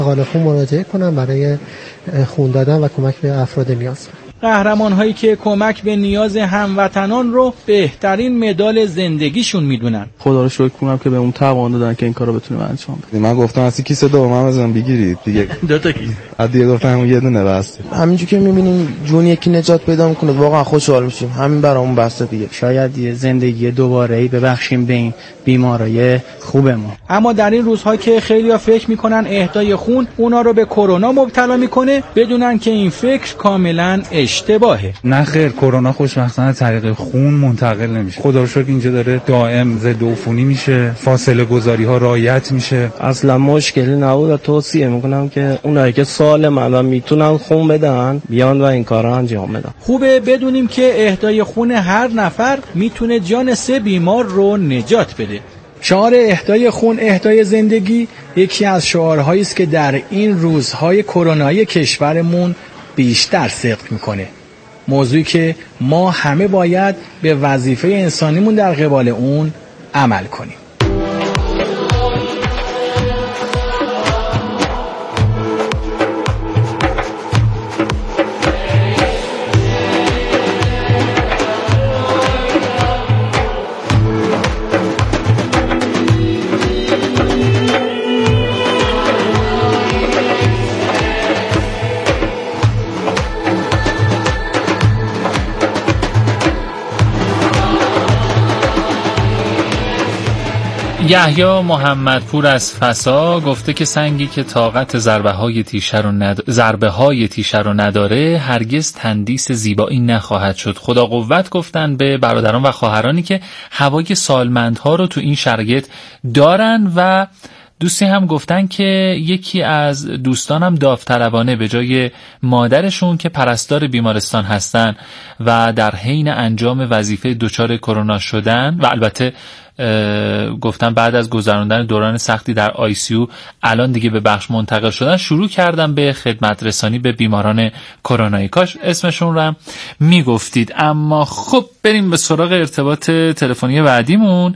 مقاله خون مراجعه کنن برای خون دادن و کمک به افراد نیازمند. قهرمان‌هایی که کمک به نیاز هموطنان رو بهترین مدال زندگیشون میدونن. خدا رو شکر کنم که به اون توان دادن که این کارو بتونیم انجام بدیم. من گفتم اصلا کیسه دوم بزنم بگیرید دیگه. دو تا کیسه. دیگه گفتم یه دونه بس. همینجوری که می‌بینیم جون یکی نجات پیدا می‌کنه واقعا خوشحال میشیم. همین برامون بسته دیگه. شاید یه زندگی دوباره‌ای ببخشیم به این بیمارای خوبمون. اما در این روزها که خیلی‌ها فکر می‌کنن اهدای خون اونا رو به کرونا مبتلا می‌کنه، بدونن که این فکر کاملاً اشتباهه. نه خیر، کرونا خوشبختانه از طریق خون منتقل نمیشه. خدا رو شکر اینجا داره دائم ضد عفونی میشه، فاصله گذاری ها رعایت میشه. اصلا مشکلی نبود. توصیه میکنم که اونایی که سالمن و میتونن خون بدن بیان و این کارا انجام بدن. خوبه بدونیم که اهدای خون هر نفر میتونه جان 3 بیمار رو نجات بده. شعار اهدای خون اهدای زندگی یکی از شعارهایی است که در این روزهای کرونایی کشورمون بیشتر صدق میکنه. موضوعی که ما همه باید به وظیفه انسانیمون در قبال اون عمل کنیم. یحیی محمدپور از فسا گفته که سنگی که طاقت ضربه‌های تیشه رو نداره هرگز تندیس زیبایی نخواهد شد. خدا قوت گفتن به برادران و خواهرانی که هوای سالمندها رو تو این شرایط دارن. و دوستی هم گفتن که یکی از دوستانم داوطلبانه به جای مادرشون که پرستار بیمارستان هستن و در حین انجام وظیفه دچار کرونا شدن و البته گفتن بعد از گذراندن دوران سختی در ICU الان دیگه به بخش منتقل شدن، شروع کردن به خدمت رسانی به بیماران کرونایی. کاش اسمشون رو هم میگفتید. اما خب بریم به سراغ ارتباط تلفنی بعدیمون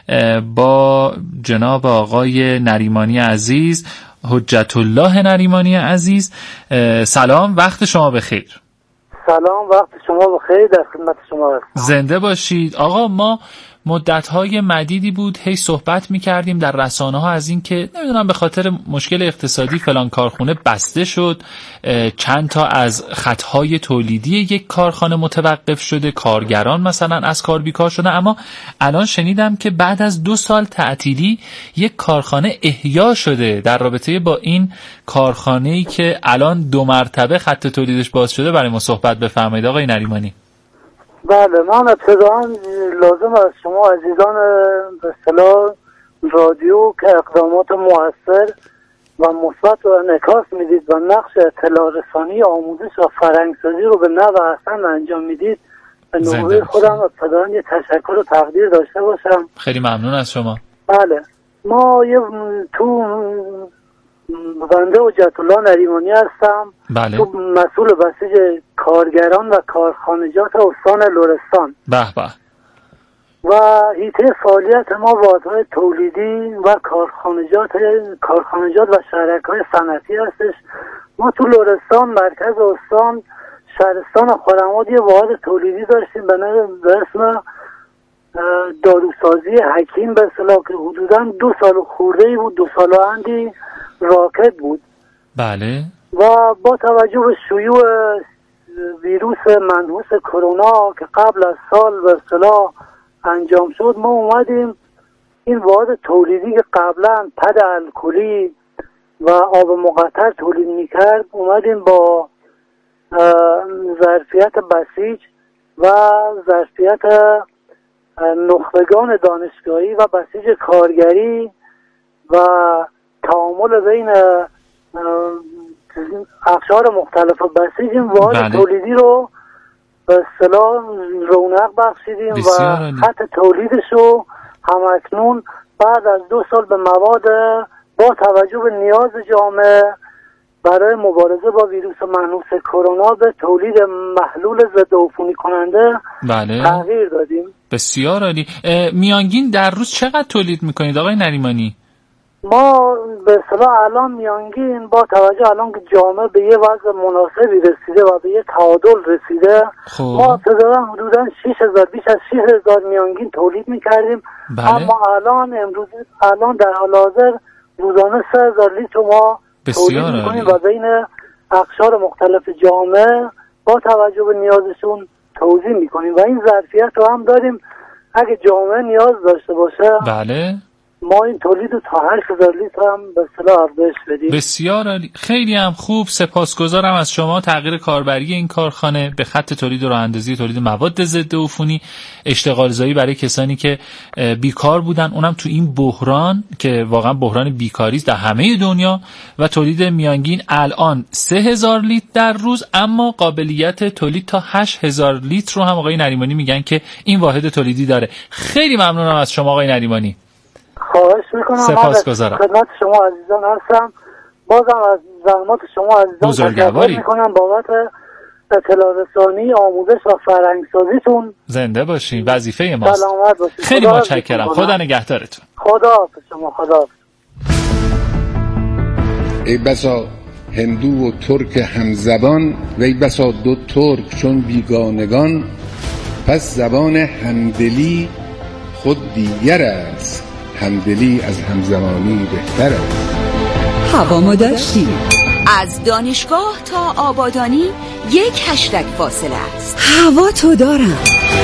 با جناب آقای نریمانی عزیز، حجت الله نریمانی عزیز. سلام، وقت شما بخیر. سلام، وقت شما بخیر، در خدمت شما هستم. زنده باشید. آقا ما مدت‌های مدیدی بود هی صحبت می‌کردیم در رسانه‌ها از این که نمیدونم به خاطر مشکل اقتصادی فلان کارخونه بسته شد، چند تا از خطهای تولیدی یک کارخانه متوقف شده، کارگران مثلا از کار بیکار شدن. اما الان شنیدم که بعد از 2 سال تعطیلی یک کارخانه احیا شده. در رابطه با این کارخانه‌ای که الان 2 مرتبه خط تولیدش باز شده برای ما صحبت بفرمایید آقای نریمانی. بله، من ابتداً لازم از شما عزیزان به اصطلاح رادیو که اقدامات مؤثر و مثبت و انعکاس میدید و نقش اطلاع رسانی، آموزش و فرهنگسازی رو به نحو احسن انجام میدید، به نوبه خودم ابتداً یه تشکر و تقدیر داشته باشم. خیلی ممنون از شما. بله، ما بنده حجت الله نریمانی هستم. بله. تو مسئول بسیج کارگران و کارخانجات استان لرستان. به به. و حیطه فعالیت ما واحدهای تولیدی و کارخانجات و شرکای صنعتی هستش. ما تو لرستان مرکز استان شهرستان خرماد یه واحد تولیدی داشتیم به اسم داروسازی حکیم، به اصطلاح که حدوداً 2 سال خورده‌ای بود، 2 سال و اندی راکت بود. بله. و با توجه به شیوع ویروس منحوس کرونا که قبل از سال به اصطلاح انجام شد، ما اومدیم این واحد تولیدی که قبلا پد الکلی و آب مقطر تولید میکرد، اومدیم با ظرفیت بسیج و ظرفیت نخبگان دانشگاهی و بسیج کارگری و تعامل بین اقشار مختلف بسیج این واحد تولیدی رو به اصطلاح رونق بخشیدیم و خط تولیدش رو همکنون بعد از 2 سال به مواد با توجه به نیاز جامعه برای مبارزه با ویروس منحوس کرونا به تولید محلول ضد عفونی کننده تغییر دادیم. بسیار عالی. میانگین در روز چقدر تولید میکنید آقای نریمانی؟ ما به اصطلاح الان میانگین با توجه الان که جامعه به یه وضع مناسبی رسیده و به یه تعادل رسیده ما ابتداً حدوداً 6000 بیش از 6000 میانگین تولید میکردیم. اما الان در حال حاضر روزانه 3000 لیتر ما تولید میکنیم و بین اقشار مختلف جامعه با توجه به نیازشون توزیع میکنیم و این ظرفیت رو هم داریم اگه جامعه نیاز داشته باشه بله ما این تولید رو تا 8000 لیتر هم به اصطلاح افزایش بدیم. بسیار عالی، خیلی هم خوب. سپاسگزارم از شما. تغییر کاربری این کارخانه به خط تولید و راه‌اندازی تولید مواد ضد عفونی، اشتغالزایی برای کسانی که بیکار بودن، اونم تو این بحران که واقعا بحران بیکاری است در همه دنیا، و تولید میانگین الان 3000 لیتر در روز، اما قابلیت تولید تا 8000 لیتر رو هم آقای نریمانی میگن که این واحد تولیدی داره. خیلی ممنونم از شما آقای نریمانی. خواهش میکنم. سپاسگزارم. خدمت شما عزیزان هستم. بازم از زحمات شما عزیزان تشکر میکنم بابت اطلاع رسانی، آموزش و فرهنگسازیتون. زنده باشین، وظیفه ماست. سلامت باشین. خیلی متشکرم. خدا نگهدارتون. خدا شما. خدا. ای بسا هندو و ترک همزبان و ای بسا دو ترک چون بیگانگان، پس زبان همدلی خود دیگر است، همدلی از همزمانی بهتر است. هوا ما داشتیم. از دانشگاه تا آبادانی 1 هشتگ فاصله است. هوا تو دارم.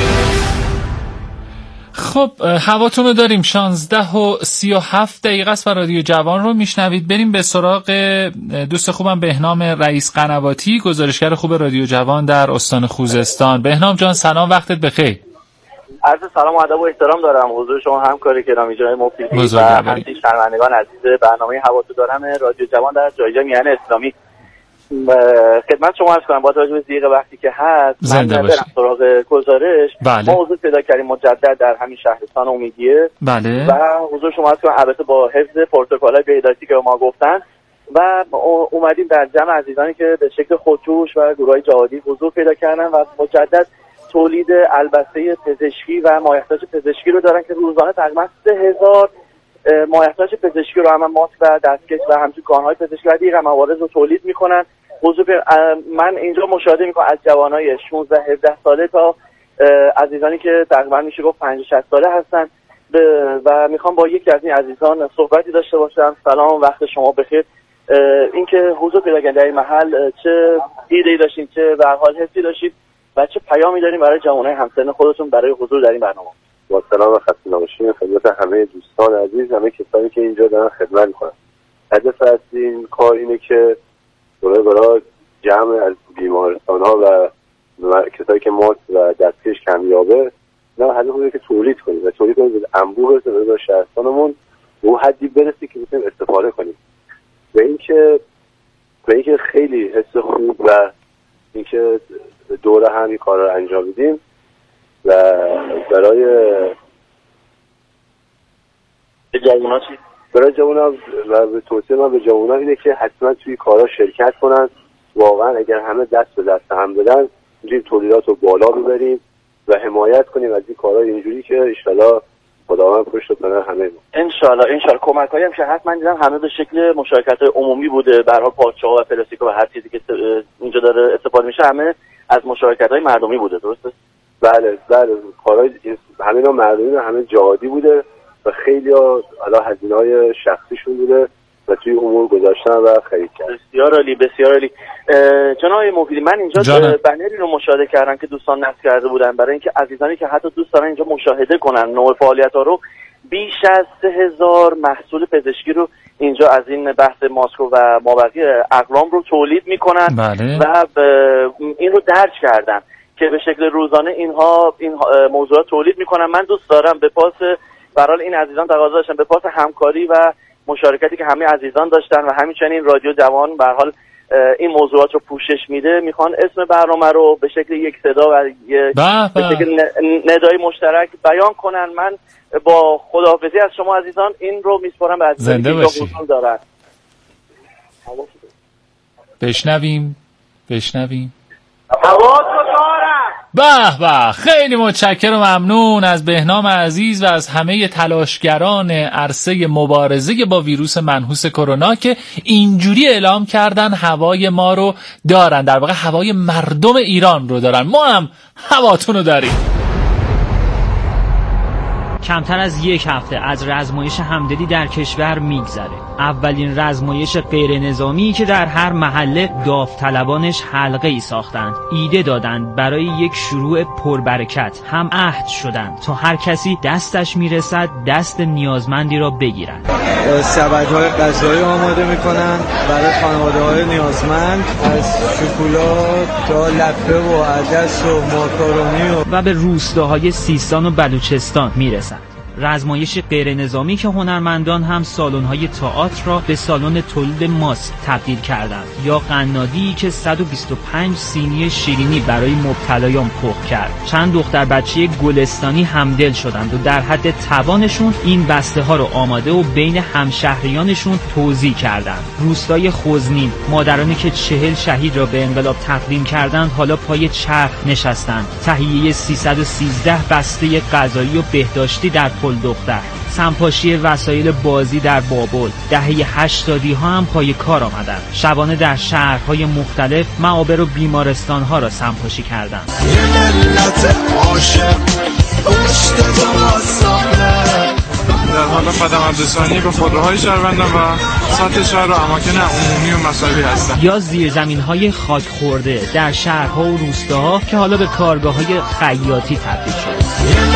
خب هواتون رو داریم. 16:37 است و رادیو جوان رو میشنوید. بریم به سراغ دوست خوبم بهنام رئیس قنواتی، گزارشگر خوب رادیو جوان در استان خوزستان. بهنام جان سلام، وقتت بخیر. عرض سلام و ادب و احترام دارم حضور شما همکار گرامی جناب مفیدی و همچنین شنوندگان عزیز برنامه هوا تو دارم رادیو جوان در جای میهن اسلامی. خدمت شما عرض کنم با توجه به ضیق وقتی که هست من برم سراغ گزارش. بله. ما حضور پیدا کردیم مجدد در همین شهرستان امیدیه. بله. و حضور شما عرض کنم البته با حفظ پروتکل‌های بی‌عدالتی که ما گفتن و اومدیم در جمع عزیزانی که به شکل خودجوش و گروهای جهادی حضور پیدا کردن و مجدد تولید البسه پزشکی و مایحتاج پزشکی رو دارن که روزانه تقریبا 3000 مایحتاج پزشکی رو هم ماسک و دستکش و همچنین کان‌های پزشکی و دیگر موارد رو تولید میکنن. من اینجا مشاهده میکنم از جوانای 16-17 ساله تا عزیزانی که تقریبا میشه گفت 50-60 ساله هستن و میخوام با یکی از این عزیزان صحبتی داشته باشم. سلام، وقت شما بخیر. اینکه حضور پیدا کردن در این محل چه ایده‌ای داشتین، چه به هر حال حسی داشتید و چه پیامی داریم برای جوانای همسن خودتون برای حضور در این برنامه؟ با سلام و خسته نباشید خدمت همه دوستان عزیز، همه کسانی که اینجا دارن خدمت میکنن. هدف از این کار اینه که برای جمع از بیمارستان‌ها و کسایی که ماسک و دستکش کمیابه، نه هدف اینه که تولید کنیم و تولید کنیم به انبوه برسه به شهرستانمون، به اون حدی برسه که بتونیم استفاده کنیم. و اینکه خیلی حس خوب و اینکه دوره هم این کار رو انجام میدیم و برای جوونا و به توصیه من به جوونا اینه که حتما توی کارها شرکت کنن. واقعا اگر همه دست به دست هم بدن میتونیم تولیدات رو بالا ببریم و حمایت کنیم از این کارها اینجوری که انشالله خداوند پشت کنه همه. انشالله کمک‌هایی هم که حتما دیدم همه به شکل مشارکت عمومی بوده، به هر حال پادشاه و پلاستیک و هر چیزی که اینجا داره استفاده میشه همه از مشارکت‌های مردمی بوده، درسته؟ بله کارهای همه اینا مردمی و همه جهادی بوده و خیلی حالا هزینه‌های شخصیشون بوده و توی امور گذاشتن و خرید کردن. بسیار عالی. جناب مفیدی، من اینجا بنری رو مشاهده کردم که دوستان نصب کرده بودن برای اینکه عزیزانی که حتی دوست دارن اینجا مشاهده کنن نوع فعالیت‌ها رو، بیش از 3000 محصول پزشکی رو اینجا از این بحث ماسک و مابقی اقلام رو تولید میکنن. بله. و این رو درج کردن که به شکل روزانه این موضوعات تولید میکنن. من دوست دارم به پاس برای این عزیزان تقاضا داشتم به پاس همکاری و مشارکتی که همه عزیزان داشتن و همچنین رادیو جوان به هر حال این موضوعات رو پوشش میده، میخوان اسم برنامه رو به شکل یک صدا و به شکل ندای مشترک بیان کنن. من با خداحافظی از شما عزیزان این رو میسپارم به عزیزانی که حضور دارن. بشنویم. هوا تو دارم. به به، خیلی متشکرم و ممنون از بهنام عزیز و از همه تلاشگران عرصه مبارزه با ویروس منحوس کرونا که اینجوری اعلام کردن هوای ما رو دارن، در واقع هوای مردم ایران رو دارن. ما هم هواتون رو داریم. کمتر از یک هفته از رزمایش همدلی در کشور میگذره. اولین رزمایش غیر نظامی که در هر محله داوطلبانش حلقه ای ساختند، ایده دادند برای یک شروع پربرکت، هم عهد شدند تا هر کسی دستش میرسد دست نیازمندی را بگیرند. سبدهای غذایی آماده میکنند برای خانواده‌های نیازمند، از شکلات تا لپه و عدس و ماکارونی و به روستاهای سیستان و بلوچستان میرسند. رزمایش غیر نظامی که هنرمندان هم سالن‌های تئاتر را به سالن تولید ماسک تبدیل کردند، یا قنادی که 125 سینی شیرینی برای مبتلایان پخت کرد. چند دختر بچه گلستانی همدل شدند و در حد توانشون این بسته ها رو آماده و بین همشهریانشون توزیع کردند. روستای خوزنین، مادرانی که 40 شهید را به انقلاب تقدیم کردند حالا پای چرخ نشستند. تهیه 313 بسته غذایی و بهداشتی در دختر، سمپاشی وسایل بازی در بابل. دهه 80 ها هم پای کار آمدند. شبانه در شهرهای مختلف معابر و بیمارستان ها را سمپاشی کردند. در حال خدمات‌رسانی به خودروهای شهروندان و سطح شهر و اماکن عمومی و مساوی هستند. یا زیرزمین‌های خاک خورده در شهرها و روستاها که حالا به کارگاه‌های خیاطی تبدیل شده.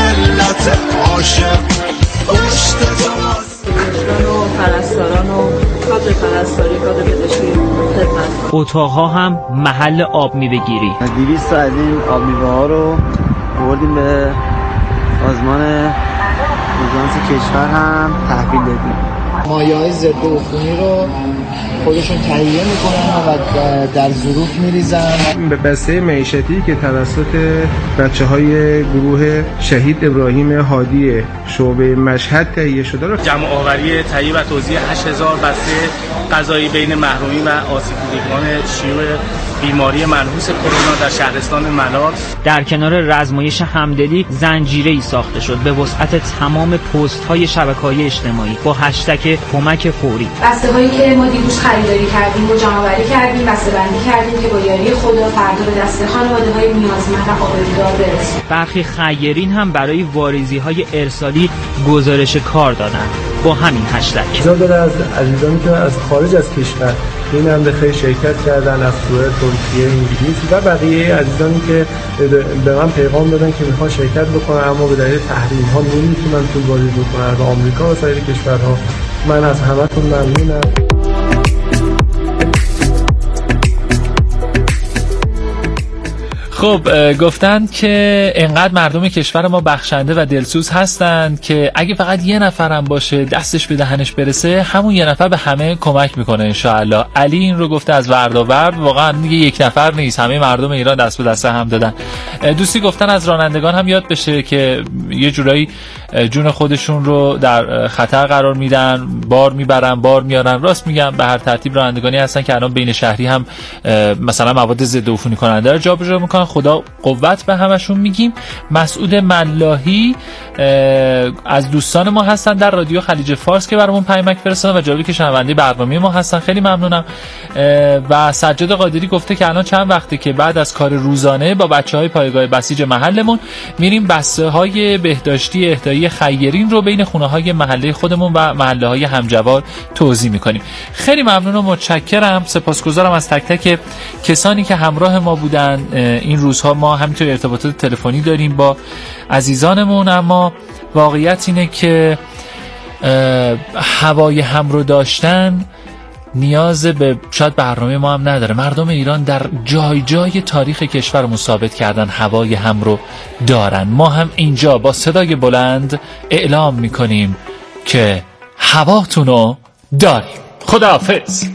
پرستاران و کادر پرستاری، کادر پزشکی خدمت. اتاق‌ها هم محل آب میوه‌گیری. 200 از این آب میوه‌ها رو بردیم به سازمان اورژانس کشور هم تحویل دادیم. مایع‌های ضد عفونی رو خودشون تهیه میکنن و در ظروف میریزن. به بسته معیشتی که توسط بچه‌های گروه شهید ابراهیم هادی شعبه مشهد تهیه شده رو جمع آوری تهیه و توزیع 8000 بسته غذایی بین محرومین و آسیب دیدگان شیوع بیماری منحوس کرونا در شهرستان ملات. در کنار رزمایش همدلی زنجیره‌ای ساخته شد به وسعت تمام پست‌های شبکه‌های اجتماعی با هشتگ کمک فوری. بسته‌هایی که ما دیروز خریداری کردیم و جمع‌آوری کردیم، بسته‌بندی کردیم که با یاری خدا فردا به دست خانواده‌های نیازمند و آبرودار برسه. برخی خیرین هم برای واریزی‌های ارسالی گزارش کار دادند با همین هشتگ. زیاد از عزیزانی که از خارج از کشور این هم خیلی شرکت کردن، از سوئد، ترکیه، انگلیس و بقیه عزیزانی که به من پیغام دادن که میخوان شرکت بکنن اما به دلیل تحریم ها نمیتونن پول واریز بکنن به آمریکا و سایر کشورها. من از همتون ممنونم. خب گفتند که انقدر مردم کشور ما بخشنده و دلسوز هستند که اگه فقط یه نفرم باشه دستش به دهنش برسه، همون یه نفر به همه کمک میکنه انشاءالله. علی این رو گفته از ورداورد، واقعا دیگه یک نفر نیست، همه مردم ایران دست به دست هم دادن. دوستی گفتن از رانندگان هم یاد بشه که یه جورایی جون خودشون رو در خطر قرار میدن، بار میبرن، بار میارن. راست میگم، به هر ترتیب رانندگانی هستن که الان بین شهری هم مثلا مواد ضد عفونی کننده رو جابجا میکنن. خدا قوت به همشون میگیم. مسعود ملاحی از دوستان ما هستن در رادیو خلیج فارس که برامون پیامک فرستادن و جالبه که شنونده برنامه ما هستن، خیلی ممنونم. و سجاد قادری گفته که الان چند وقته که بعد از کار روزانه با بچهای پایگاه بسیج محلمون میریم بسته-های بهداشتی اهدایی خیرین رو بین خونه‌های محله خودمون و محله‌های همجوار توزیع میکنیم. خیلی ممنون و متشکرم. سپاسگزارم از تک تک کسانی که همراه ما بودن. این روزها ما همینطور ارتباطات تلفنی داریم با عزیزانمون، اما واقعیت اینه که هوای هم رو داشتن نیاز به شاید برنامه ما هم نداره. مردم ایران در جای جای تاریخ کشورمون ثابت کردن هوای هم رو دارن. ما هم اینجا با صدای بلند اعلام میکنیم که هواتونو داریم. خداحافظ.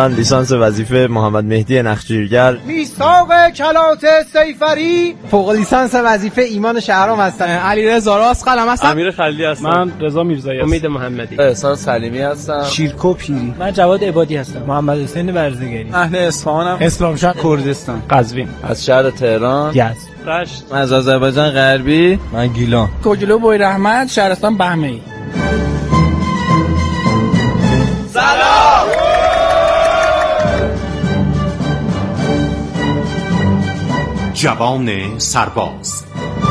من لیسانس وظیفه محمد مهدی نخجیرگر. میثاق کلات سیفری. فوق لیسانس وظیفه ایمان شهرام هستم. علیرضا راست قلم هستم. امیر خلیلی هستم. من رضا میرزایی هستم. امید محمدی. احسان سلیمی هستم. شیرکو پیری. من جواد عبادی هستم. محمد حسین برزگری. اهل اصفهانم. اسلامشهر کردستان. قزوین. از شهر تهران. یزد. رشت. من از آذربایجان غربی. من گیلان. کوگلو بوی رحمت، شهرستان بهمه‌ای. سلام. جوان سرباز.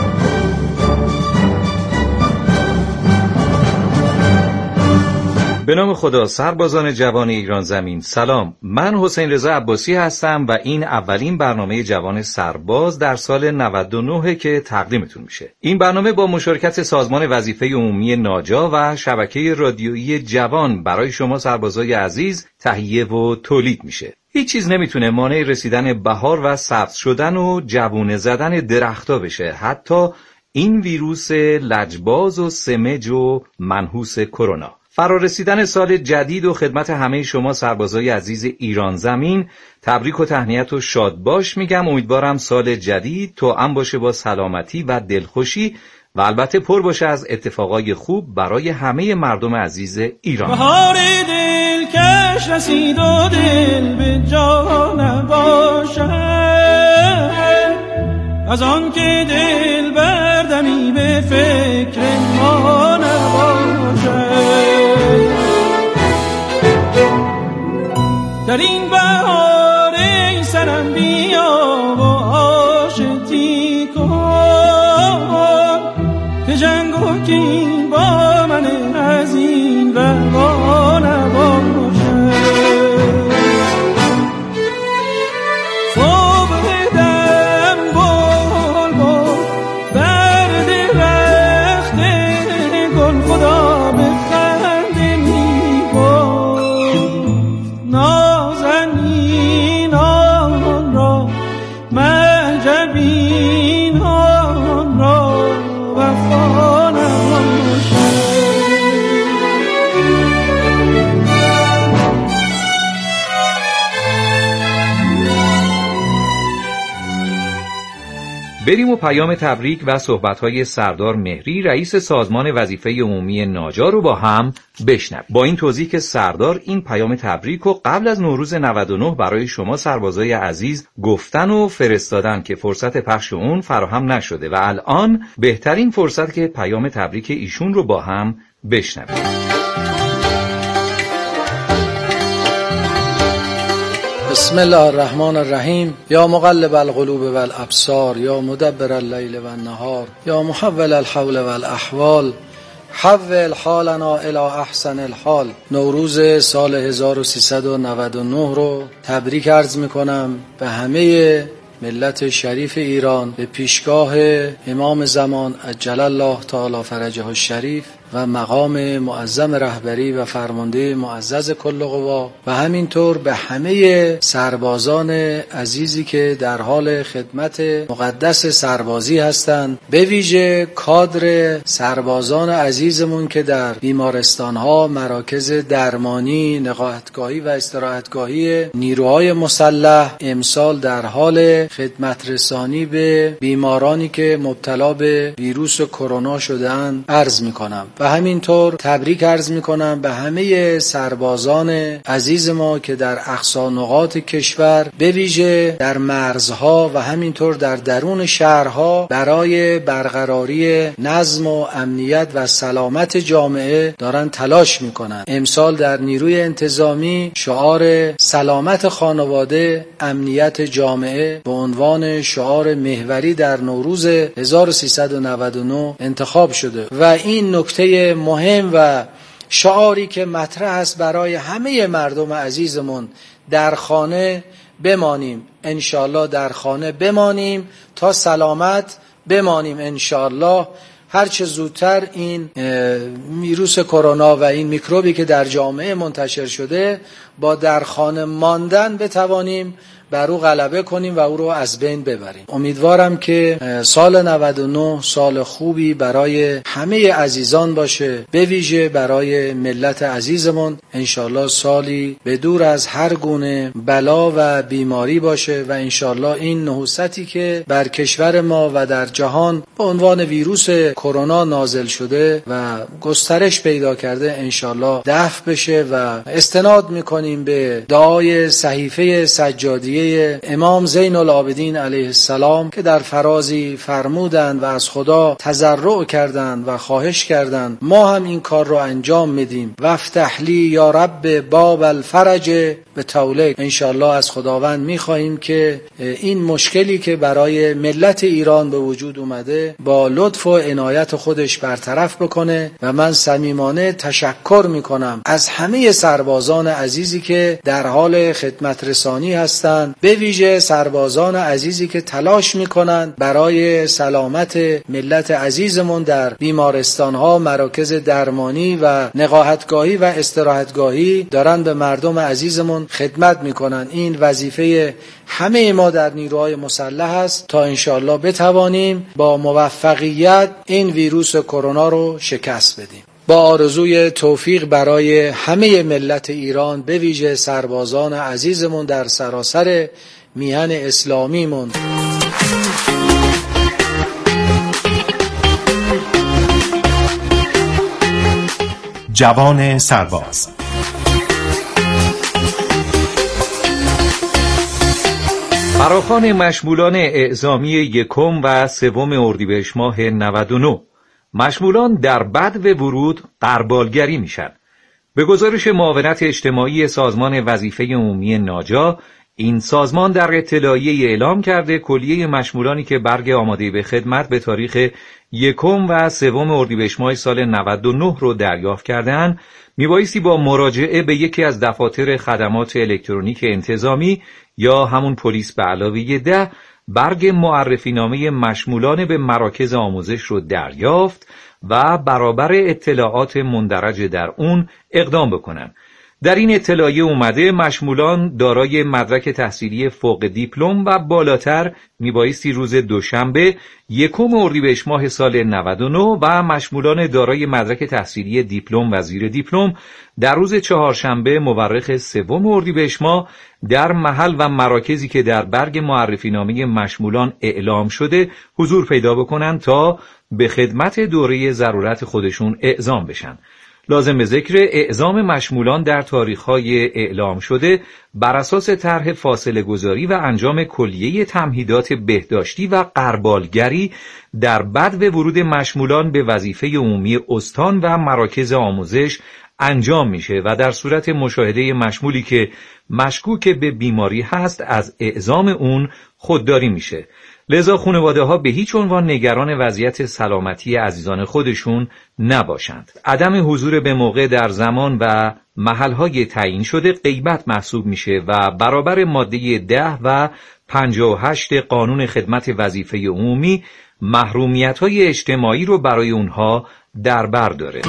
به نام خدا، سربازان جوان ایران زمین، سلام. من حسین رضا عباسی هستم و این اولین برنامه جوان سرباز در سال 99 که تقدیمتون میشه. این برنامه با مشارکت سازمان وظیفه عمومی ناجا و شبکه رادیویی جوان برای شما سربازای عزیز تهیه و تولید میشه. هیچ چیز نمیتونه مانع رسیدن بهار و سبز شدن و جوونه زدن درختا بشه، حتی این ویروس لجباز و سمج و منحوس کرونا. فرارسیدن سال جدید و خدمت همه شما سربازای عزیز ایران زمین تبریک و تهنیت و شاد باش میگم. امیدوارم سال جدید توأم باشه با سلامتی و دلخوشی و البته پر باشه از اتفاقای خوب برای همه مردم عزیز ایران. بهار دلکش رسید و دل به جا نباشد، از آن که دل بردمی به فکر ما نباشد. در این بهار ای سرم بیا و آشتی کن، که جنگ و کین با من از این روا نباشد. صبح دم بل بل در درخت گل خدا بخنده می گفت، نازنینان را منجبینان را وفا نباشد. بریم و پیام تبریک و صحبت‌های سردار مهری رئیس سازمان وظیفه عمومی ناجا رو با هم بشنویم. با این توضیح که سردار این پیام تبریک رو قبل از نوروز 99 برای شما سربازای عزیز گفتن و فرستادن که فرصت پخش اون فراهم نشده و الان بهترین فرصت که پیام تبریک ایشون رو با هم بشنویم. بسم الله الرحمن الرحیم. یا مقلب القلوب والابصار، یا مدبر اللیل والنهار، یا محول الحول والاحوال، حول حالنا الی احسن الحال. نوروز سال 1399 رو تبریک عرض میکنم به همه ملت شریف ایران، به پیشگاه امام زمان عجل الله تعالی فرجه الشریف و مقام معظم رهبری و فرمانده معزز کل قوا و همینطور به همه سربازان عزیزی که در حال خدمت مقدس سربازی هستند، به ویژه کادر سربازان عزیزمون که در بیمارستان‌ها، مراکز درمانی، نقاهتگاهی و استراحتگاهی نیروهای مسلح امسال در حال خدمت رسانی به بیمارانی که مبتلا به ویروس کرونا شده‌اند عرض می‌کنم. و همینطور تبریک عرض میکنم به همه سربازان عزیز ما که در اقصی نقاط کشور، به ویژه در مرزها و همینطور در درون شهرها برای برقراری نظم و امنیت و سلامت جامعه دارن تلاش میکنن. امسال در نیروی انتظامی شعار سلامت خانواده امنیت جامعه به عنوان شعار محوری در نوروز 1399 انتخاب شده و این نکته مهم و شعاری که مطرح است برای همه مردم عزیزمون، در خانه بمانیم، انشالله در خانه بمانیم تا سلامت بمانیم انشالله. هرچه زودتر این ویروس کرونا و این میکروبی که در جامعه منتشر شده با در خانه ماندن بتوانیم بر او غلبه کنیم و او رو از بین ببریم. امیدوارم که سال 99 سال خوبی برای همه عزیزان باشه، به ویژه برای ملت عزیزمون. انشالله سالی به دور از هر گونه بلا و بیماری باشه و انشالله این نحوستی که بر کشور ما و در جهان به عنوان ویروس کرونا نازل شده و گسترش پیدا کرده انشالله دفع بشه و استناد میکنیم به دعای صحیفه سجادیه امام زین العابدین علیه السلام که در فرازی فرمودند و از خدا تضرع کردند و خواهش کردند ما هم این کار رو انجام میدیم. وافتح لی یا رب باب الفرج به توله. انشالله از خداوند میخواهیم که این مشکلی که برای ملت ایران به وجود اومده با لطف و عنایت خودش برطرف بکنه و من صمیمانه تشکر میکنم از همه سربازان عزیزی که در حال خدمت رسانی هستند، به ویژه سربازان عزیزی که تلاش میکنند برای سلامت ملت عزیزمون در بیمارستانها، مراکز درمانی و نقاهتگاهی و استراحتگاهی دارن به مردم عزیزمون خدمت میکنن. این وظیفه همه ما در نیروهای مسلح است تا انشالله بتوانیم با موفقیت این ویروس کرونا رو شکست بدیم. با آرزوی توفیق برای همه ملت ایران، به ویژه سربازان عزیزمون در سراسر میهن اسلامیمون. جوان سرباز. فراخوان مشمولان اعزامی یکم و سوم اردیبهشت ماه 99. مشمولان در بدو ورود غربالگری میشن. به گزارش معاونت اجتماعی سازمان وظیفه عمومی ناجا، این سازمان در اطلاعیه اعلام کرده کلیه مشمولانی که برگ آماده به خدمت به تاریخ یکم و سوم اردیبهشت ماه سال 99 رو دریافت کرده‌اند، میبایستی با مراجعه به یکی از دفاتر خدمات الکترونیک انتظامی یا همون پلیس به علاوه 10 برگ معرفی نامه مشمولان به مراکز آموزش رو دریافت و برابر اطلاعات مندرج در اون اقدام بکنن. در این اطلاعیه اومده مشمولان دارای مدرک تحصیلی فوق دیپلم و بالاتر میبایستی روز دوشنبه یکم اردیبهشت ماه سال 99 و مشمولان دارای مدرک تحصیلی دیپلم و زیر دیپلم در روز چهارشنبه مورخ سوم اردیبهشت ماه در محل و مراکزی که در برگ معرفی نامه مشمولان اعلام شده حضور پیدا بکنن تا به خدمت دوره ضرورت خودشون اعزام بشن. لازم به ذکر اعزام مشمولان در تاریخ‌های اعلام شده بر اساس طرح فاصله گذاری و انجام کلیه تمهیدات بهداشتی و غربالگری در بدو ورود مشمولان به وظیفه عمومی استان و مراکز آموزش انجام میشه و در صورت مشاهده مشمولی که مشکوک به بیماری هست از اعزام اون خودداری میشه. لذا خانواده ها به هیچ عنوان نگران وضعیت سلامتی عزیزان خودشون نباشند. عدم حضور به موقع در زمان و محلهای تعیین شده غیبت محسوب میشه و برابر ماده 10 و 58 قانون خدمت وظیفه عمومی محرومیت‌های اجتماعی رو برای اونها در بر داره.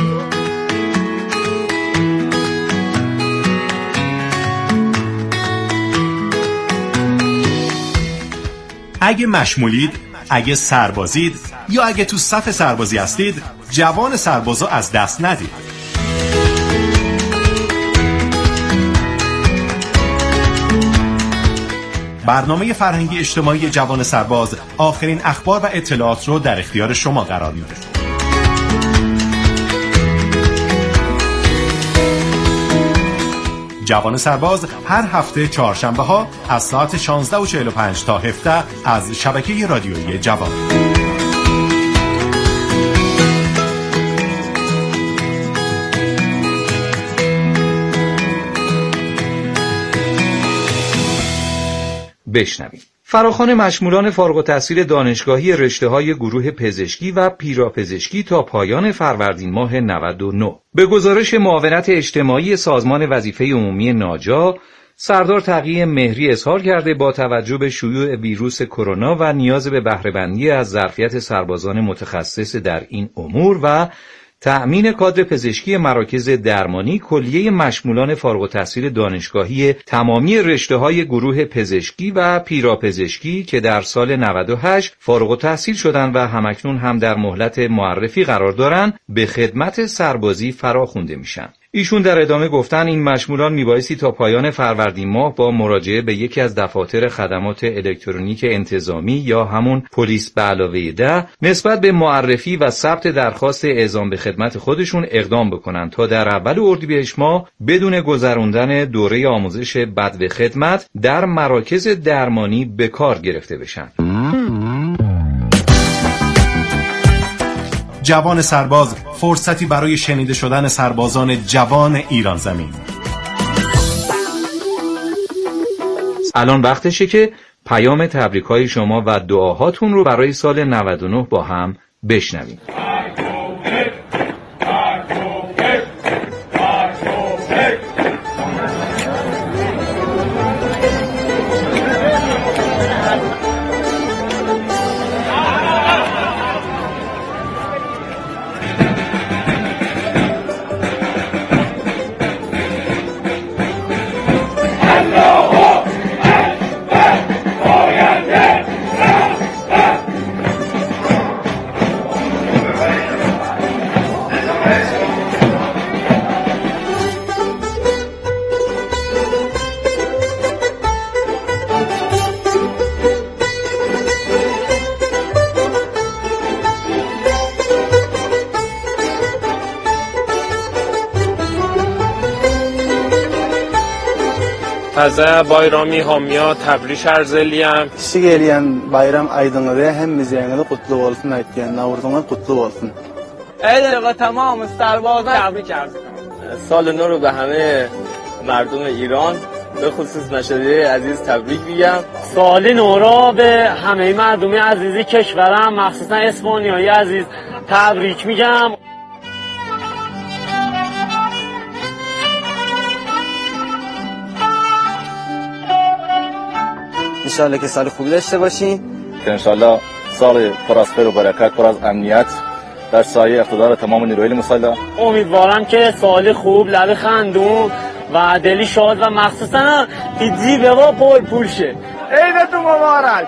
اگه مشمولید، اگه سربازید یا اگه تو صف سربازی هستید، جوان سربازا از دست ندید. برنامه فرهنگی اجتماعی جوان سرباز آخرین اخبار و اطلاعات رو در اختیار شما قرار میده. جوان سرباز هر هفته چهارشنبه ها از ساعت 16:45 تا 17 از شبکه رادیویی جوان. بشنویم. فراخوان مشمولان فارغ التحصیل دانشگاهی رشته‌های گروه پزشکی و پیراپزشکی تا پایان فروردین ماه 99. به گزارش معاونت اجتماعی سازمان وظیفه عمومی ناجا، سردار تقی مهری اظهار کرده با توجه به شیوع ویروس کرونا و نیاز به بهره‌بندی از ظرفیت سربازان متخصص در این امور و تأمین کادر پزشکی مراکز درمانی کلیه مشمولان فارغ التحصیل دانشگاهی تمامی رشته‌های گروه پزشکی و پیراپزشکی که در سال 98 فارغ التحصیل شدند و همکنون هم در مهلت معرفی قرار دارند به خدمت سربازی فراخوانده میشن. ایشون در ادامه گفتن این مشمولان میبایستی تا پایان فروردین ماه با مراجعه به یکی از دفاتر خدمات الکترونیک انتظامی یا همون پلیس به علاوه 10 نسبت به معرفی و ثبت درخواست اعزام به خدمت خودشون اقدام بکنن تا در اول اردیبهشت ماه بدون گذراندن دوره آموزش بدو خدمت در مراکز درمانی به کار گرفته بشن. جوان سرباز، فرصتی برای شنیده شدن سربازان جوان ایران زمین. الان وقتشه که پیام تبریک‌های شما و دعاهاتون رو برای سال 99 با هم بشنویم. Taze bayrami hamya təbriş arz eləyəm. Kişi gələn bayram aydınlığı hemimizin qutlu olsun aytgan. Navruzunuz qutlu olsun. Eyvallah tamam سربازان تبریک عرض کنم. سال نو رو به همه مردم ایران به خصوص مشاهده عزیز تبریک میگم. سال نو رو به همه مردم عزیز کشورم مخصوصا اسپانیایی عزیز تبریک میگم. انشالله که سال خوبی داشته باشین. انشالله سال پراسپر و برکت پر از امنیت در سایه اقتدار تمام نیروهای مسلح. امیدوارم که سال خوب لب خندون و دلی شاد و مخصوصا جیبه و پول شه. عیدتون مبارک.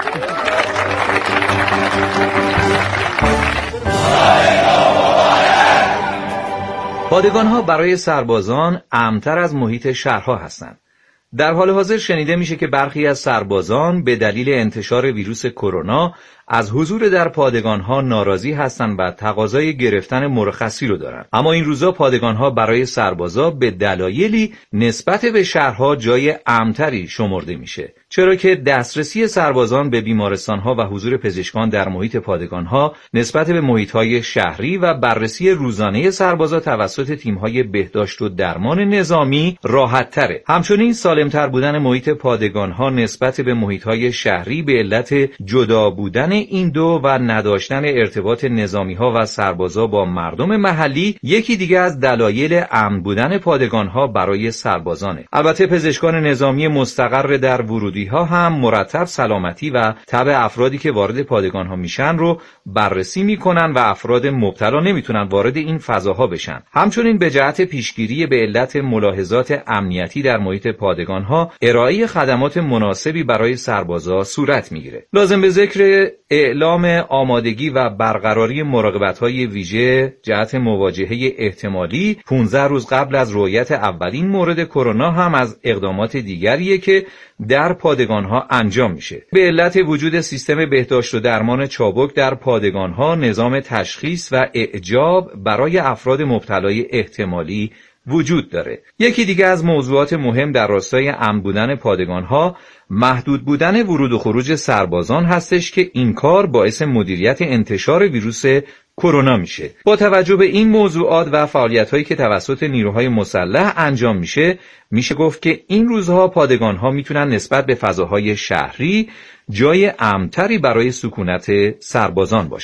پادگان‌ها برای سربازان امن‌تر از محیط شهرها هستند. در حال حاضر شنیده میشه که برخی از سربازان به دلیل انتشار ویروس کرونا از حضور در پادگان‌ها ناراضی هستند و تقاضای گرفتن مرخصی رو دارن. اما این روزا پادگان‌ها برای سربازا به دلایلی نسبت به شهرها جای امن‌تری شمرده میشه. چرا که دسترسی سربازان به بیمارستان‌ها و حضور پزشکان در محیط پادگان‌ها نسبت به محیط‌های شهری و بررسی روزانه سربازا توسط تیم‌های بهداشت و درمان نظامی راحت‌تره. همچنین سالم‌تر بودن محیط پادگان‌ها نسبت به محیط‌های شهری به علت جدا بودن این دو و نداشتن ارتباط نظامی‌ها و سربازا با مردم محلی یکی دیگه از دلایل امن بودن پادگان‌ها برای سربازانه. البته پزشکان نظامی مستقر در ورودی‌ها هم مرتب سلامتی و تبع افرادی که وارد پادگان‌ها میشن رو بررسی میکنن و افراد مبتلا نمیتونن وارد این فضاها بشن. همچنین به جهت پیشگیری به علت ملاحظات امنیتی در محیط پادگان‌ها ارائه خدمات مناسبی برای سربازا صورت میگیره. لازم به ذکر اعلام آمادگی و برقراری مراقبت‌های ویژه جهت مواجهه احتمالی 15 روز قبل از رؤیت اولین مورد کرونا هم از اقدامات دیگریه که در پادگان‌ها انجام میشه. به علت وجود سیستم بهداشت و درمان چابک در پادگان‌ها نظام تشخیص و اعجاب برای افراد مبتلای احتمالی وجود داره. یکی دیگه از موضوعات مهم در راستای امن بودن پادگان‌ها محدود بودن ورود و خروج سربازان هستش که این کار باعث مدیریت انتشار ویروس کرونا میشه. با توجه به این موضوعات و فعالیت‌هایی که توسط نیروهای مسلح انجام میشه گفت که این روزها پادگان‌ها میتونن نسبت به فضاهای شهری جای امن‌تری برای سکونت سربازان باشن.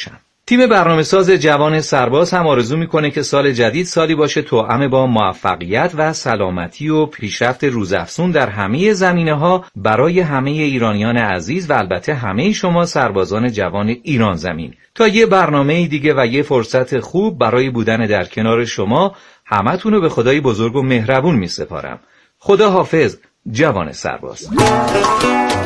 تیم برنامه‌ساز جوان سرباز هم آرزو میکنه که سال جدید سالی باشه توأم با موفقیت و سلامتی و پیشرفت روزافزون در همه زمینه‌ها برای همه ایرانیان عزیز و البته همه شما سربازان جوان ایران زمین. تا یه برنامه دیگه و یه فرصت خوب برای بودن در کنار شما، همتون رو به خدای بزرگ و مهربون میسپارم. خدا حافظ جوان سرباز.